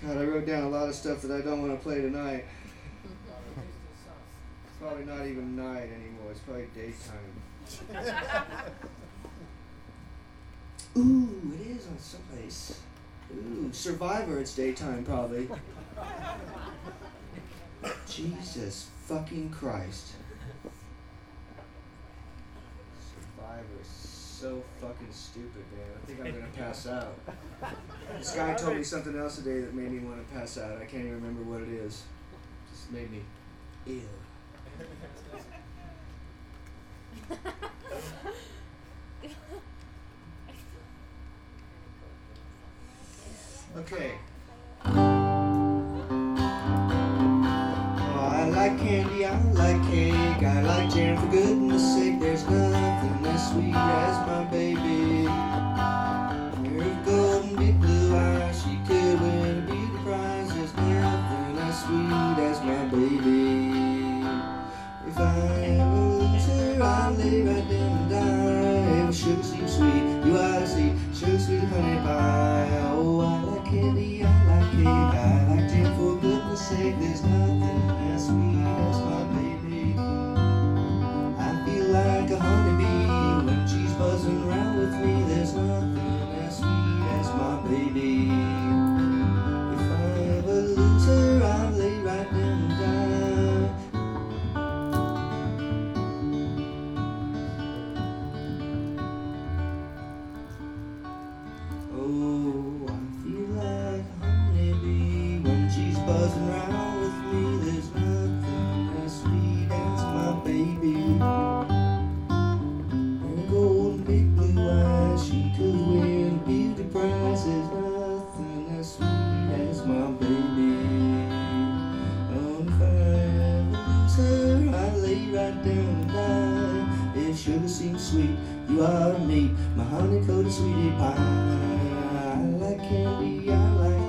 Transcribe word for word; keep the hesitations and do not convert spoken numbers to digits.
God, I wrote down a lot of stuff that I don't want to play tonight. It's probably not even night anymore. It's probably daytime. Ooh, it is on someplace. Ooh, Survivor, it's daytime probably. Jesus fucking Christ. Survivor is so fucking stupid, man. I think I'm gonna pass out. This guy told me something else today that made me want to pass out. I can't even remember what it is. Just made me ill. Okay. Oh, I like candy, I like cake, I like jam, for goodness sake. There's nothing as sweet as my baby. Her golden big blue eyes, she could win a beauty prize. There's nothing as sweet as my baby. If I ever lose her, I'll lay right down and die. If sugar seems sweet, you ought to see sugar sweet honey pie. Oh, I like candy, I like cake, I like jam, for goodness sake. There's nothing as sweet as my baby. I feel like a honeybee when she's buzzing around with me. There's nothing as sweet as my baby. If I ever lose her, I'll lay right down and die. Oh, I feel like a honeybee when she's buzzing around with me. There's nothing as sweet as my baby. Her golden big blue eyes, she could win a beauty prize. There's nothing as sweet as my baby. Oh, if I ever lose her, I'll lay right down and die. If sugar seems sweet, you ought to meet my honey-coated sweetie pie. I like candy, I like